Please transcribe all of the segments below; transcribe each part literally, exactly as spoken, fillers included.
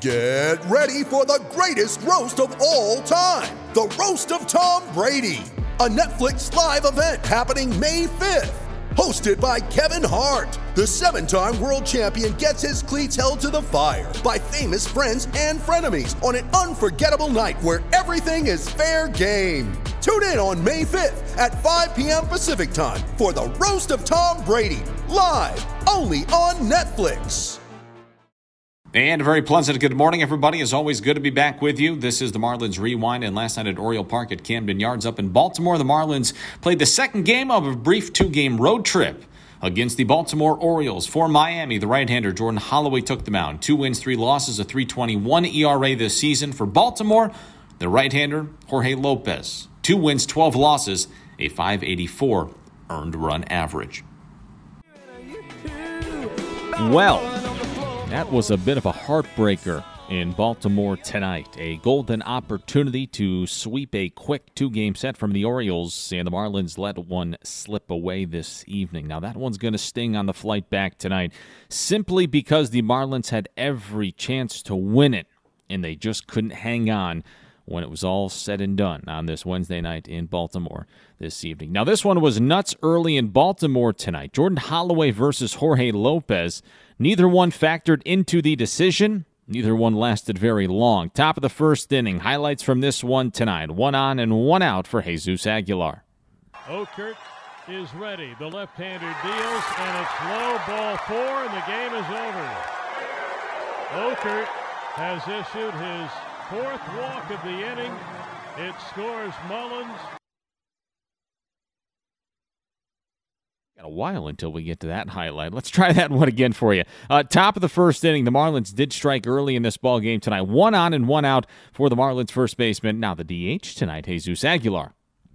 Get ready for the greatest roast of all time, the Roast of Tom Brady, a Netflix live event happening May fifth. Hosted by Kevin Hart, the seven-time world champion gets his cleats held to the fire by famous friends and frenemies on an unforgettable night where everything is fair game. Tune in on May fifth at five p.m. Pacific time for the Roast of Tom Brady, live only on Netflix. And a very pleasant good morning, everybody. It's always good to be back with you. This is the Marlins Rewind, and last night at Oriole Park at Camden Yards up in Baltimore, the Marlins played the second game of a brief two-game road trip against the Baltimore Orioles. For Miami, the right-hander Jordan Holloway took the mound. Two wins, three losses, a three twenty-one E R A this season. For Baltimore, the right-hander Jorge Lopez. Two wins, twelve losses, a five eighty-four earned run average. Well, that was a bit of a heartbreaker in Baltimore tonight. A golden opportunity to sweep a quick two-game set from the Orioles, and the Marlins let one slip away this evening. Now, that one's going to sting on the flight back tonight simply because the Marlins had every chance to win it, and they just couldn't hang on when it was all said and done on this Wednesday night in Baltimore this evening. Now, this one was nuts early in Baltimore tonight. Jordan Holloway versus Jorge Lopez. Neither one factored into the decision. Neither one lasted very long. Top of the first inning. Highlights from this one tonight. One on and one out for Jesus Aguilar. Okert is ready. The left-hander deals, and it's low, ball four, and the game is over. Okert has issued his fourth walk of the inning. It scores Mullins. Got a while until we get to that highlight. Let's try that one again for you. Uh, top of the first inning, the Marlins did strike early in this ball game tonight. One on and one out for the Marlins first baseman. Now the D H tonight, Jesus Aguilar.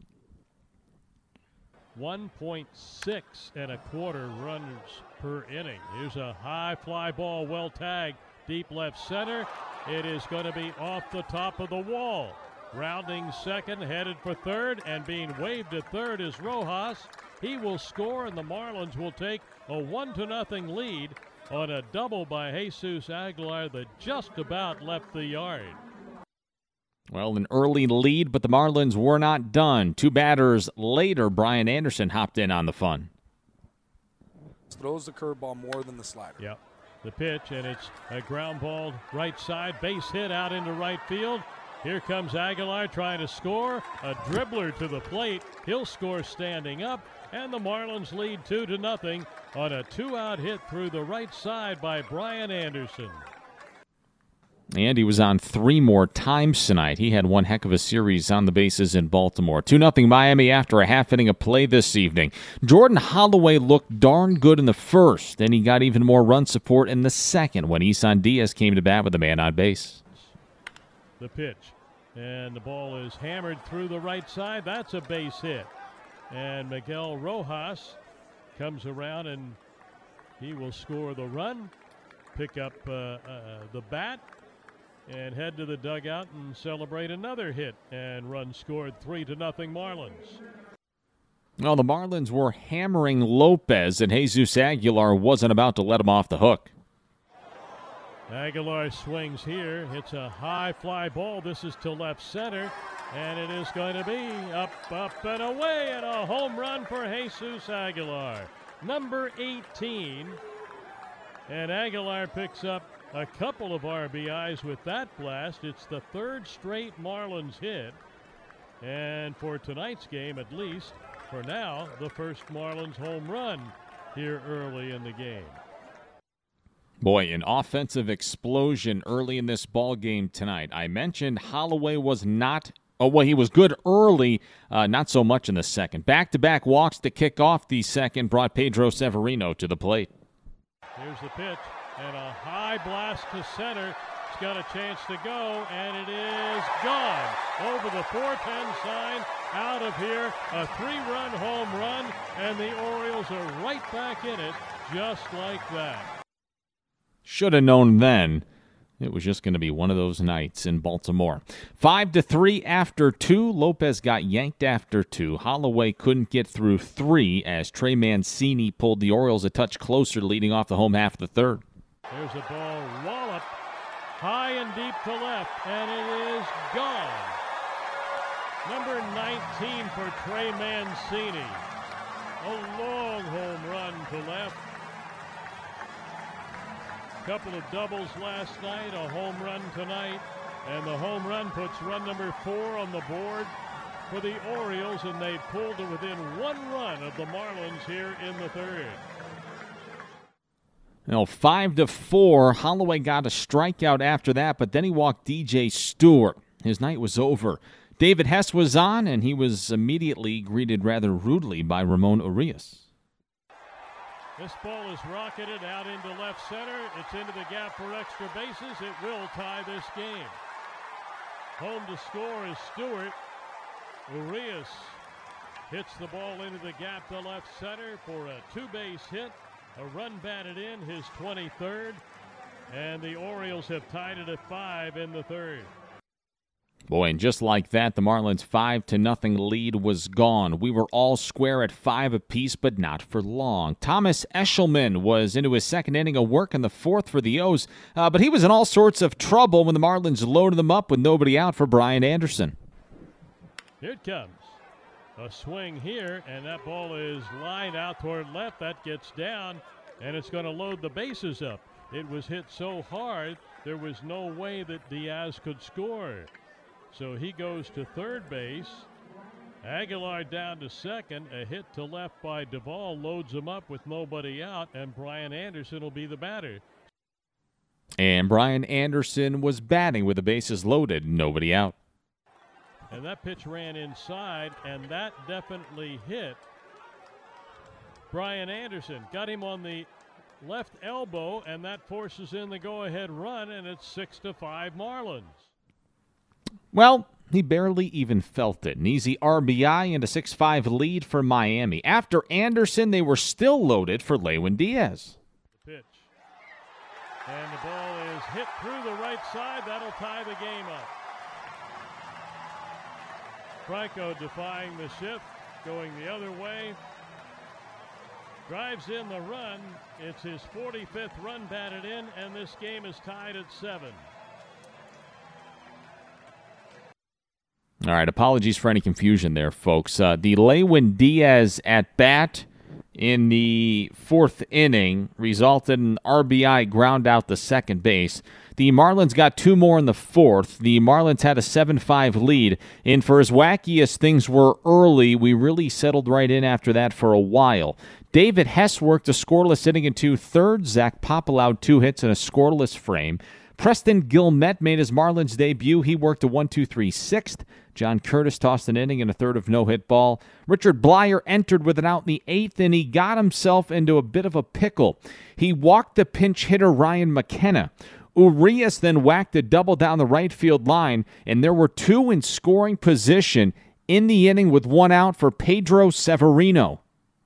one point six and a quarter runs per inning. Here's a high fly ball, well tagged, deep left center. It is going to be off the top of the wall. Rounding second, headed for third, and being waved at third is Rojas. He will score, and the Marlins will take a one to nothing lead on a double by Jesus Aguilar that just about left the yard. Well, an early lead, but the Marlins were not done. Two batters later, Brian Anderson hopped in on the fun. Throws the curveball more than the slider. Yep. The pitch, and it's a ground ball right side, base hit out into right field. Here comes Aguilar trying to score. A dribbler to the plate. He'll score standing up, and the Marlins lead two to nothing on a two-out hit through the right side by Brian Anderson. And he was on three more times tonight. He had one heck of a series on the bases in Baltimore. two nothing Miami after a half inning of play this evening. Jordan Holloway looked darn good in the first, and he got even more run support in the second when Isan Diaz came to bat with a man on base. The pitch, and the ball is hammered through the right side. That's a base hit. And Miguel Rojas comes around, and he will score the run, pick up uh, uh, the bat, and head to the dugout and celebrate another hit, and run scored three to nothing Marlins. Well, the Marlins were hammering Lopez, and Jesus Aguilar wasn't about to let him off the hook. Aguilar swings here, hits a high fly ball. This is to left center, and it is going to be up, up, and away, and a home run for Jesus Aguilar. Number eighteen, and Aguilar picks up a couple of R B Is with that blast. It's the third straight Marlins hit, and for tonight's game, at least for now, the first Marlins home run here early in the game. Boy, an offensive explosion early in this ball game tonight. I mentioned Holloway was not, oh, well, he was good early, uh, not so much in the second. Back-to-back walks to kick off the second brought Pedro Severino to the plate. Here's the pitch, and a high blast to center. It's got a chance to go, and it is gone. Over the four ten sign, out of here, a three-run home run, and the Orioles are right back in it just like that. Should have known then it was just going to be one of those nights in Baltimore. Five to three after two. Lopez got yanked after two. Holloway couldn't get through three as Trey Mancini pulled the Orioles a touch closer, leading off the home half of the third. There's a ball wallop High and deep to left, and it is gone. Number nineteen for Trey Mancini. A long home run to left. Couple of doubles last night, a home run tonight, and the home run puts run number four on the board for the Orioles, and they pulled to within one run of the Marlins here in the third. Well, five to four. Holloway got a strikeout after that, but then he walked D J Stewart. His night was over. David Hess was on, and he was immediately greeted rather rudely by Ramon Urias. This ball is rocketed out into left center. It's into the gap for extra bases. It will tie this game. Home to score is Stewart. Urias hits the ball into the gap to left center for a two-base hit. A run batted in, his twenty-third. And the Orioles have tied it at five in the third. Boy, and just like that, the Marlins' five to nothing lead was gone. We were all square at five apiece, but not for long. Thomas Eshelman was into his second inning of work in the fourth for the O's, uh, but he was in all sorts of trouble when the Marlins loaded them up with nobody out for Brian Anderson. Here it comes. A swing here, and that ball is lined out toward left. That gets down, and it's going to load the bases up. It was hit so hard, there was no way that Diaz could score. So he goes to third base. Aguilar down to second. A hit to left by Duvall loads him up with nobody out, and Brian Anderson will be the batter. And Brian Anderson was batting with the bases loaded, nobody out. And that pitch ran inside, and that definitely hit Brian Anderson. Got him on the left elbow, and that forces in the go-ahead run, and it's six to five Marlins. Well, he barely even felt it. An easy R B I and a six five lead for Miami. After Anderson, they were still loaded for Lewin Diaz. The pitch. And the ball is hit through the right side. That'll tie the game up. Franco defying the shift, going the other way. Drives in the run. It's his forty-fifth run batted in, and this game is tied at seven. All right, apologies for any confusion there, folks. Uh, the Lewin Diaz at bat in the fourth inning resulted in R B I ground out to second base. The Marlins got two more in the fourth. The Marlins had a seven five lead, and for as wacky as things were early, we really settled right in after that for a while. David Hess worked a scoreless inning in two-thirds. Zach Pop allowed two hits in a scoreless frame. Preston Guillemette made his Marlins debut. He worked a one two three sixth. John Curtis tossed an inning and a third of no-hit ball. Richard Blyer entered with an out in the eighth, and he got himself into a bit of a pickle. He walked the pinch hitter Ryan McKenna. Urias then whacked a double down the right field line, and there were two in scoring position in the inning with one out for Pedro Severino.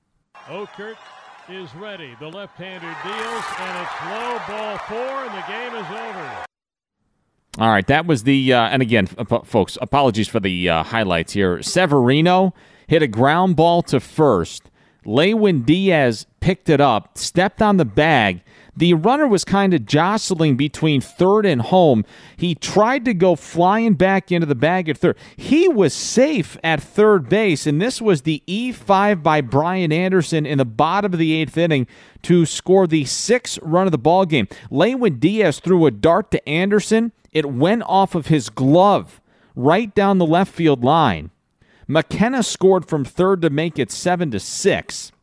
Okert is ready. The left-hander deals, and it's low, ball four, and the game is over. All right, that was the, uh, and again, uh, folks, apologies for the uh, highlights here. Severino hit a ground ball to first. Lewin Diaz picked it up, stepped on the bag. The runner was kind of jostling between third and home. He tried to go flying back into the bag at third. He was safe at third base, and this was the E five by Brian Anderson in the bottom of the eighth inning to score the sixth run of the ballgame. Lewin Diaz threw a dart to Anderson. It went off of his glove right down the left field line. McKenna scored from third to make it seven to six.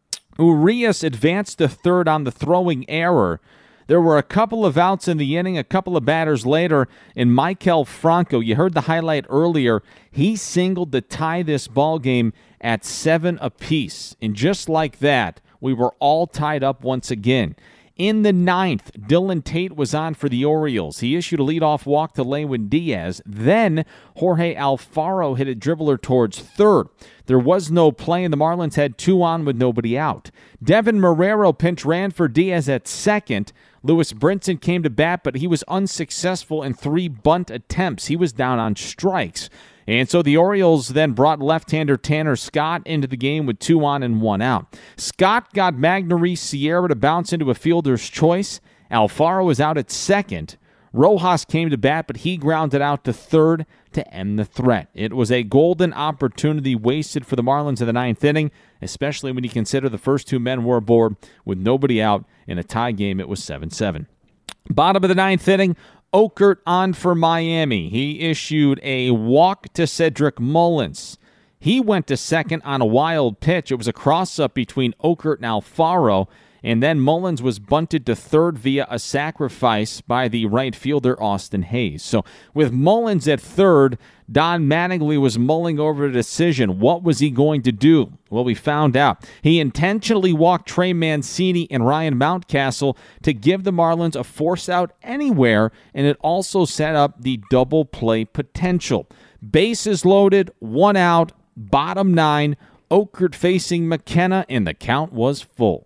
Urias advanced to third on the throwing error. There were a couple of outs in the inning, a couple of batters later, and Maikel Franco, you heard the highlight earlier, he singled to tie this ball game at seven apiece. And just like that, we were all tied up once again. In the ninth, Dylan Tate was on for the Orioles. He issued a leadoff walk to Lewin Diaz. Then Jorge Alfaro hit a dribbler towards third. There was no play, and the Marlins had two on with nobody out. Devin Marrero pinch ran for Diaz at second. Lewis Brinson came to bat, but he was unsuccessful in three bunt attempts. He was down on strikes. And so the Orioles then brought left-hander Tanner Scott into the game with two on and one out. Scott got Magneuris Sierra to bounce into a fielder's choice. Alfaro was out at second. Rojas came to bat, but he grounded out to third to end the threat. It was a golden opportunity wasted for the Marlins in the ninth inning, especially when you consider the first two men were aboard with nobody out. In a tie game, it was seven seven. Bottom of the ninth inning, Okert on for Miami. He issued a walk to Cedric Mullins. He went to second on a wild pitch. It was a cross-up between Okert and Alfaro, and then Mullins was bunted to third via a sacrifice by the right fielder, Austin Hayes. So with Mullins at third, Don Mattingly was mulling over a decision. What was he going to do? Well, we found out. He intentionally walked Trey Mancini and Ryan Mountcastle to give the Marlins a force out anywhere, and it also set up the double play potential. Bases loaded, one out, bottom nine, Okert facing McKenna, and the count was full.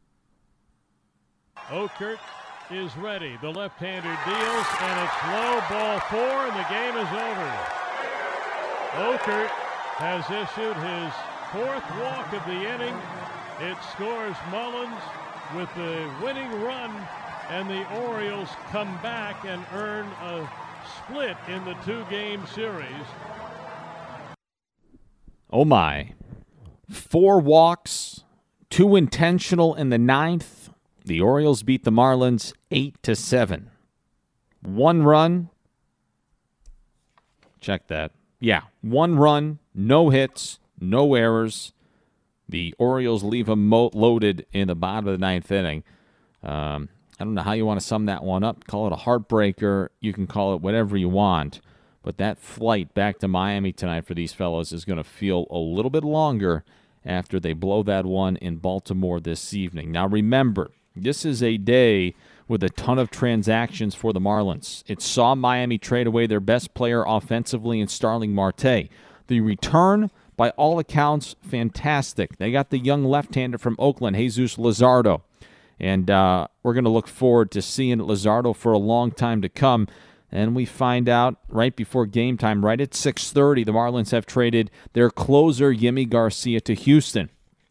Okert is ready. The left-hander deals, and it's low, ball four, and the game is over. Okert has issued his fourth walk of the inning. It scores Mullins with the winning run, and the Orioles come back and earn a split in the two-game series. Oh, my. Four walks, two intentional in the ninth. The Orioles beat the Marlins eight to seven. One run. Check that. Yeah, one run, no hits, no errors. The Orioles leave them mo- loaded in the bottom of the ninth inning. Um, I don't know how you want to sum that one up. Call it a heartbreaker. You can call it whatever you want. But that flight back to Miami tonight for these fellows is going to feel a little bit longer after they blow that one in Baltimore this evening. Now remember, this is a day with a ton of transactions for the Marlins. It saw Miami trade away their best player offensively in Starling Marte. The return, by all accounts, fantastic. They got the young left-hander from Oakland, Jesus Luzardo. And uh, we're going to look forward to seeing Luzardo for a long time to come. And we find out right before game time, right at six thirty, the Marlins have traded their closer, Yimi Garcia, to Houston.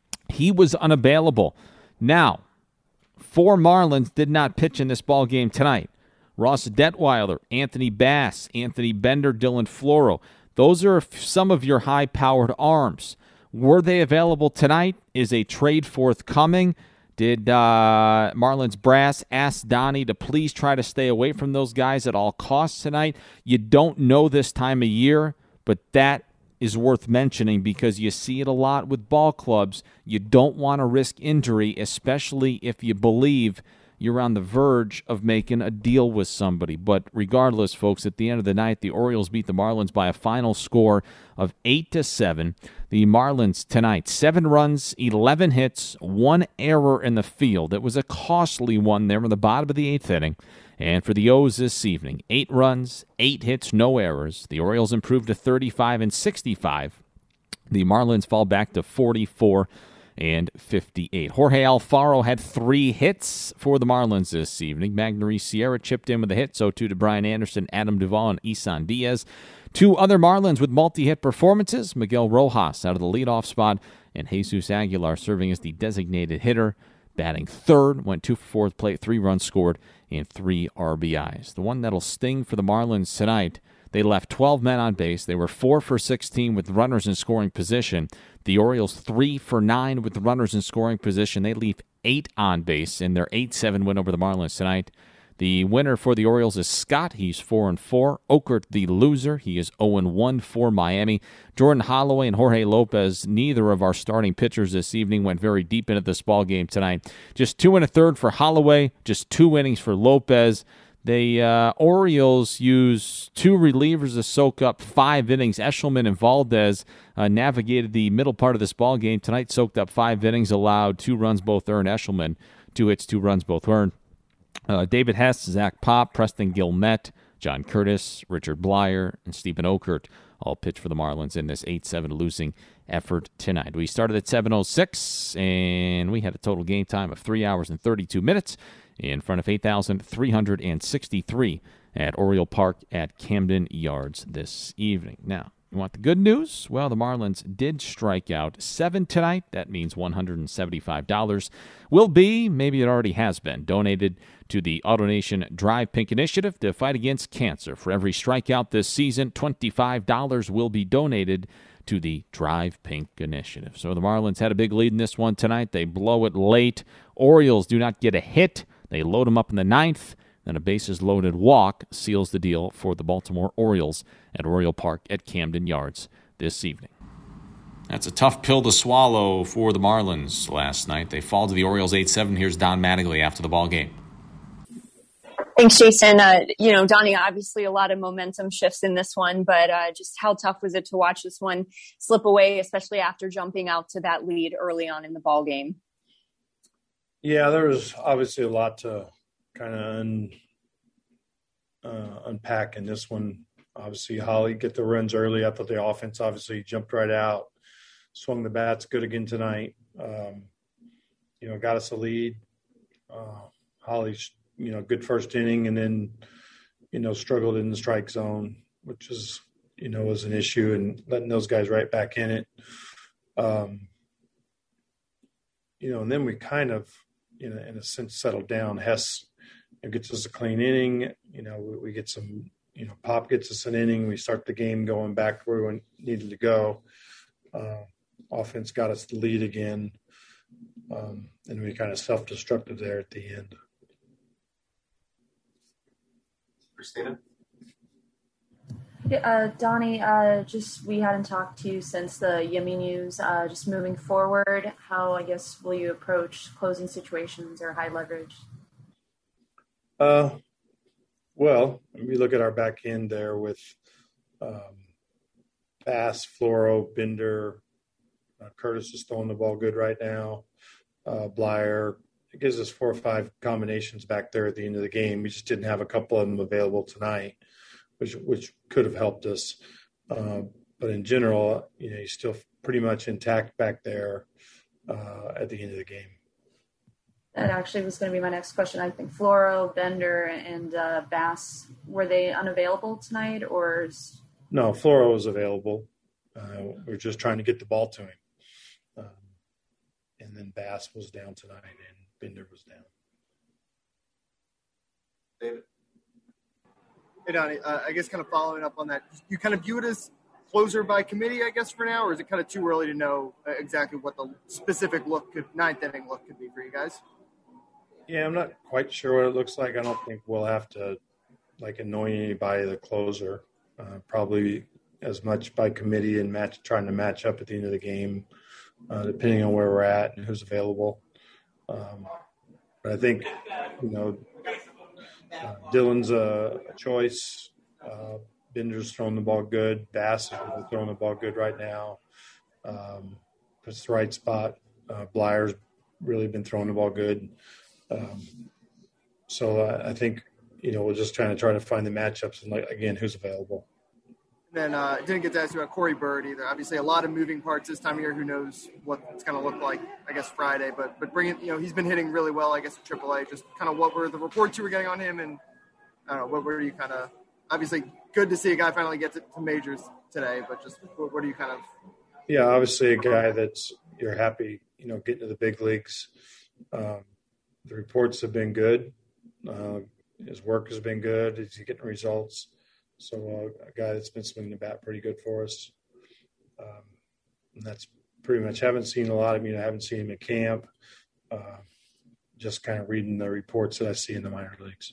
He was unavailable. Now, four Marlins did not pitch in this ball game tonight. Ross Detweiler, Anthony Bass, Anthony Bender, Dylan Floro. Those are some of your high-powered arms. Were they available tonight? Is a trade forthcoming? Did uh, Marlins brass ask Donnie to please try to stay away from those guys at all costs tonight? You don't know this time of year, but that is worth mentioning because you see it a lot with ball clubs. You don't want to risk injury, especially if you believe you're on the verge of making a deal with somebody. But regardless, folks, at the end of the night, the Orioles beat the Marlins by a final score of eight to seven. The Marlins tonight, seven runs, eleven hits, one error in the field. It was a costly one there in the bottom of the eighth inning. And for the O's this evening, eight runs, eight hits, no errors. The Orioles improved to thirty-five and sixty-five. The Marlins fall back to forty-four and fifty-eight. Jorge Alfaro had three hits for the Marlins this evening. Magneuris Sierra chipped in with a hit, so too did Brian Anderson, Adam Duvall, and Isan Diaz. Two other Marlins with multi-hit performances, Miguel Rojas out of the leadoff spot, and Jesus Aguilar serving as the designated hitter, batting third, went two for fourth plate, three runs scored, and three R B Is. The one that'll sting for the Marlins tonight, they left twelve men on base. They were four for sixteen with runners in scoring position. The Orioles three for nine with runners in scoring position. They leave eight on base in their eight seven win over the Marlins tonight. The winner for the Orioles is Scott. He's four and four. Okert, the loser, he is oh and one for Miami. Jordan Holloway and Jorge Lopez, neither of our starting pitchers this evening, went very deep into this ball game tonight. Just two and a third for Holloway, just two innings for Lopez. The uh, Orioles use two relievers to soak up five innings. Eshelman and Valdez uh, navigated the middle part of this ball game tonight, soaked up five innings, allowed two runs both earned. Eshelman, two hits, two runs both earned. Uh, David Hess, Zach Pop, Preston Guillemette, John Curtis, Richard Blyer, and Stephen Okert all pitched for the Marlins in this eight seven losing effort tonight. We started at seven oh six, and we had a total game time of three hours and thirty-two minutes in front of eight thousand three hundred sixty-three at Oriole Park at Camden Yards this evening. Now, You want the good news? Well, the Marlins did strike out seven tonight. That means one hundred seventy-five dollars will be, maybe it already has been, donated to the AutoNation Drive Pink Initiative to fight against cancer. For every strikeout this season, twenty-five dollars will be donated to the Drive Pink Initiative. So the Marlins had a big lead in this one tonight. They blow it late. Orioles do not get a hit. They load them up in the ninth. Then a bases-loaded walk seals the deal for the Baltimore Orioles at Oriole Park at Camden Yards this evening. That's a tough pill to swallow for the Marlins last night. They fall to the Orioles eight seven. Here's Don Mattingly after the ball game. Thanks, Jason. Uh, you know, Donnie, obviously a lot of momentum shifts in this one, but uh, just how tough was it to watch this one slip away, especially after jumping out to that lead early on in the ball game? Yeah, there was obviously a lot to kind of un, uh, unpack in this one. Obviously, Holly get the runs early. I thought the offense obviously jumped right out, swung the bats good again tonight. Um, you know, got us a lead. Uh, Holly's, you know, good first inning, and then, you know, struggled in the strike zone, which is, you know, was an issue, and letting those guys right back in it. Um, you know, and then we kind of, you know, in a sense, settled down. Hess, it gets us a clean inning. You know, we, we get some, you know, Pop gets us an inning. We start the game going back where we needed to go. Uh, offense got us the lead again. Um, and we kind of self-destructed there at the end. Christina? Yeah, uh, Donnie, uh, just we hadn't talked to you since the Yummy news. Uh, just moving forward, how, I guess, will you approach closing situations or high leverage? Uh, well, we look at our back end there with um, Bass, Floro, Bender. Uh, Curtis is throwing the ball good right now. Uh, Blyer. It gives us four or five combinations back there at the end of the game. We just didn't have a couple of them available tonight, which which could have helped us. Uh, but in general, you know, he's still pretty much intact back there uh, at the end of the game. That actually was going to be my next question. I think Floro, Bender, and uh, Bass, were they unavailable tonight, or is... No, Floro was available. Uh, we were just trying to get the ball to him. Um, and then Bass was down tonight, and Bender was down. David? Hey, Donnie, uh, I guess kind of following up on that, you kind of view it as closer by committee, I guess, for now, or is it kind of too early to know exactly what the specific look, could, ninth inning look could be for you guys? Yeah, I'm not quite sure what it looks like. I don't think we'll have to, like, anoint anybody the closer. Uh, probably as much by committee and match, trying to match up at the end of the game, uh, depending on where we're at and who's available. Um, but I think, you know, uh, Dylan's a, a choice. Uh, Bender's throwing the ball good. Bass is really throwing the ball good right now. Um, it's the right spot. Uh, Blyer's really been throwing the ball good. Um, so uh, I think, you know, we're just trying to try to find the matchups and, like, again, who's available. Then uh, didn't get to ask you about Corey Bird either. Obviously, a lot of moving parts this time of year. Who knows what it's going to look like, I guess, Friday. But but bringing, you know, he's been hitting really well, I guess, at triple A. Just kind of what were the reports you were getting on him, and I don't know, what were you kind of – obviously, good to see a guy finally get to, to majors today, but just what, what are you kind of – Yeah, obviously a guy that's you're happy, you know, getting to the big leagues. Um, the reports have been good. Uh, his work has been good. He's getting results. So uh, a guy that's been swinging the bat pretty good for us. Um, and that's pretty much, haven't seen a lot of, you know, haven't seen him at camp. Uh, just kind of reading the reports that I see in the minor leagues.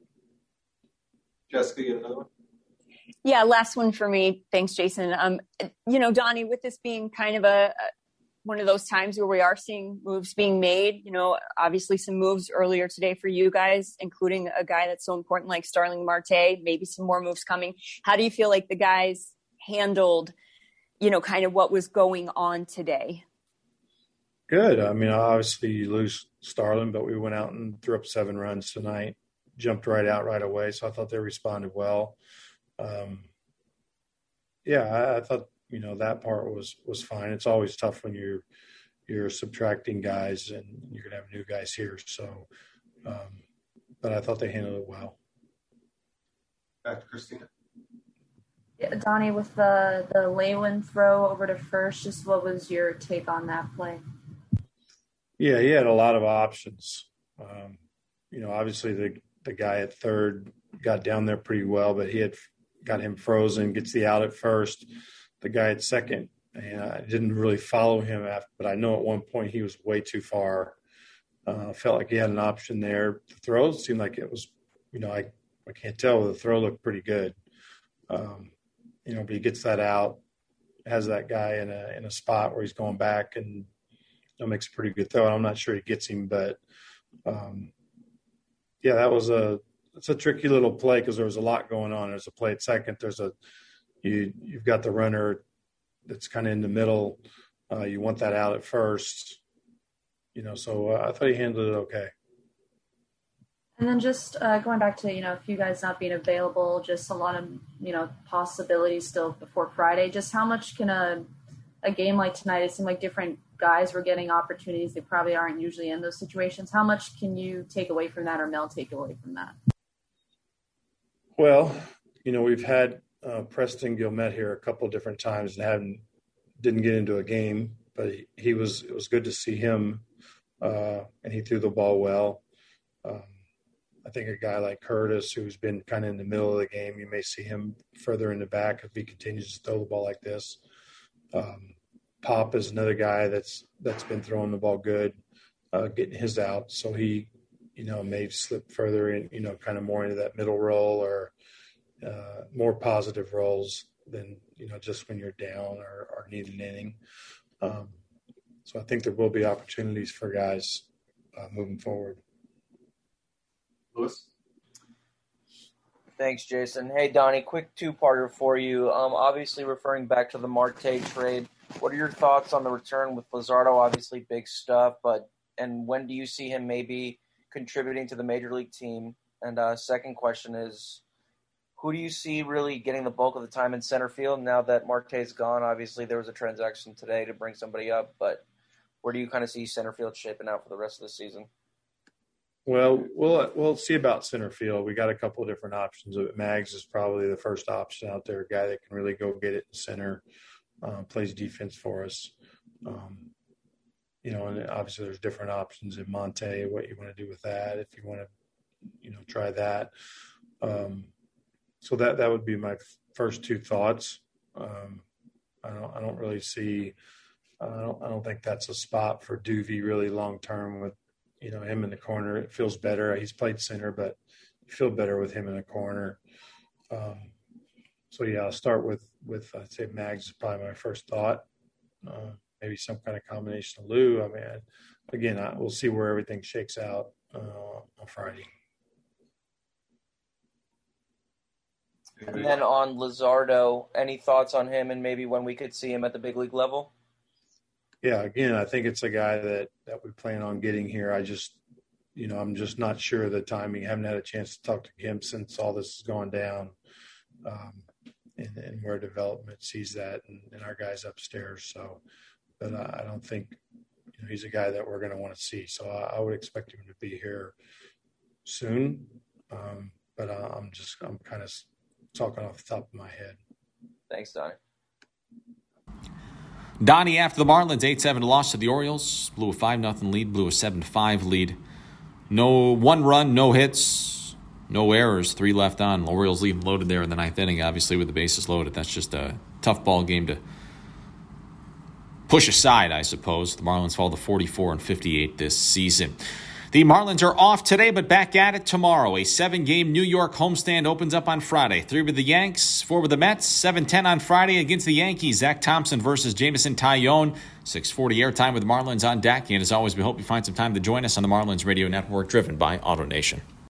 Jessica, you have another one? Yeah, last one for me. Thanks, Jason. Um, you know, Donnie, with this being kind of a, a one of those times where we are seeing moves being made, you know, obviously some moves earlier today for you guys, including a guy that's so important like Starling Marte, maybe some more moves coming. How do you feel like the guys handled, you know, kind of what was going on today? Good. I mean, obviously you lose Starling, but we went out and threw up seven runs tonight, jumped right out right away. So I thought they responded well. Um, yeah, I, I thought, you know, that part was, was fine. It's always tough when you're, you're subtracting guys and you're going to have new guys here. So, um, but I thought they handled it well. Back to Christina. Yeah, Donnie, with the, the Lewin throw over to first, just what was your take on that play? Yeah, he had a lot of options. Um, you know, obviously the the guy at third got down there pretty well, but he had got him frozen, gets the out at first. The guy at second, and I didn't really follow him after, but I know at one point he was way too far. Uh, felt like he had an option there. The throw seemed like it was, you know, I, I can't tell. The throw looked pretty good. Um, you know, but he gets that out, has that guy in a in a spot where he's going back and you know, makes a pretty good throw. And I'm not sure he gets him, but um, yeah, that was a it's a tricky little play because there was a lot going on. There's a play at second. There's a you you've got the runner that's kind of in the middle. Uh, you want that out at first, you know. So uh, I thought he handled it okay. And then just uh, going back to, you know, a few guys not being available, just a lot of, you know, possibilities still before Friday. Just how much can a a game like tonight, it seemed like different guys were getting opportunities. They probably aren't usually in those situations. How much can you take away from that or Mel take away from that? Well, you know, we've had uh, Preston Gilmet here a couple of different times and haven't didn't get into a game, but he, he was it was good to see him, uh, and he threw the ball well. Um, I think a guy like Curtis, who's been kind of in the middle of the game, you may see him further in the back if he continues to throw the ball like this. Um, Pop is another guy that's that's been throwing the ball good, uh, getting his out. So he, you know, may slip further in, you know, kind of more into that middle role or uh, more positive roles than, you know, just when you're down or, or need an inning. Um, so I think there will be opportunities for guys uh, moving forward. Lewis? Thanks, Jason. Hey, Donnie, quick two-parter for you. Um, obviously, referring back to the Marte trade, what are your thoughts on the return with Luzardo? Obviously, big stuff, but and when do you see him maybe contributing to the Major League team? And uh, second question is, who do you see really getting the bulk of the time in center field now that Marte's gone? Obviously, there was a transaction today to bring somebody up, but where do you kind of see center field shaping out for the rest of the season? Well, we'll we'll see about center field. We got a couple of different options. Mags is probably the first option out there, a guy that can really go get it in center, uh, plays defense for us. Um, you know, and obviously there's different options in Monte, what you want to do with that, if you want to, you know, try that. Um, so that that would be my first two thoughts. Um, I don't I don't really see. I don't I don't think that's a spot for Duvee really long term with. You know, him in the corner, it feels better. He's played center, but you feel better with him in the corner. Um, so, yeah, I'll start with, with I'd say Mags is probably my first thought. Uh, maybe some kind of combination of Lou. I mean, again, I, we'll see where everything shakes out uh, on Friday. And then on Luzardo, any thoughts on him and maybe when we could see him at the big league level? Yeah, again, I think it's a guy that, that we plan on getting here. I just, you know, I'm just not sure of the timing. I haven't had a chance to talk to him since all this has gone down, um, and, and where development sees that and, and our guys upstairs. So, but I, I don't think, you know, he's a guy that we're going to want to see. So I, I would expect him to be here soon. Um, but I, I'm just, I'm kind of talking off the top of my head. Thanks, Donnie. Donnie, after the Marlins eight seven loss to the Orioles, blew a five nothing lead, blew a seven five lead. No one run, no hits, no errors, three left on. Orioles leave loaded there in the ninth inning, obviously with the bases loaded. That's just a tough ball game to push aside, I suppose. The Marlins fall to forty-four and fifty-eight this season. The Marlins are off today, but back at it tomorrow. A seven-game New York homestand opens up on Friday. Three with the Yanks, four with the Mets, seven ten on Friday against the Yankees. Zach Thompson versus Jameson Taillon. six forty airtime with Marlins on deck. And as always, we hope you find some time to join us on the Marlins Radio Network, driven by AutoNation.